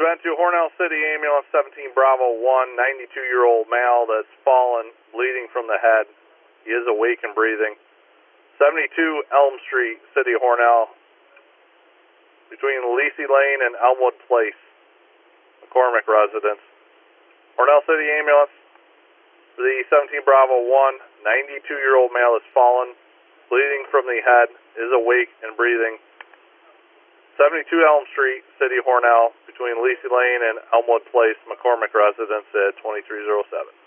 been to Hornell City Ambulance 17 Bravo 1, 92-year-old male that's fallen, bleeding from the head. He is awake and breathing. 72 Elm Street, City of Hornell, between Lacey Lane and Elmwood Place, McCormick residence. Hornell City Ambulance, the 17 Bravo 1, 92-year-old male has fallen, bleeding from the head, is awake and breathing. 72 Elm Street, City of Hornell, between Lacey Lane and Elmwood Place, McCormick residence at 2307.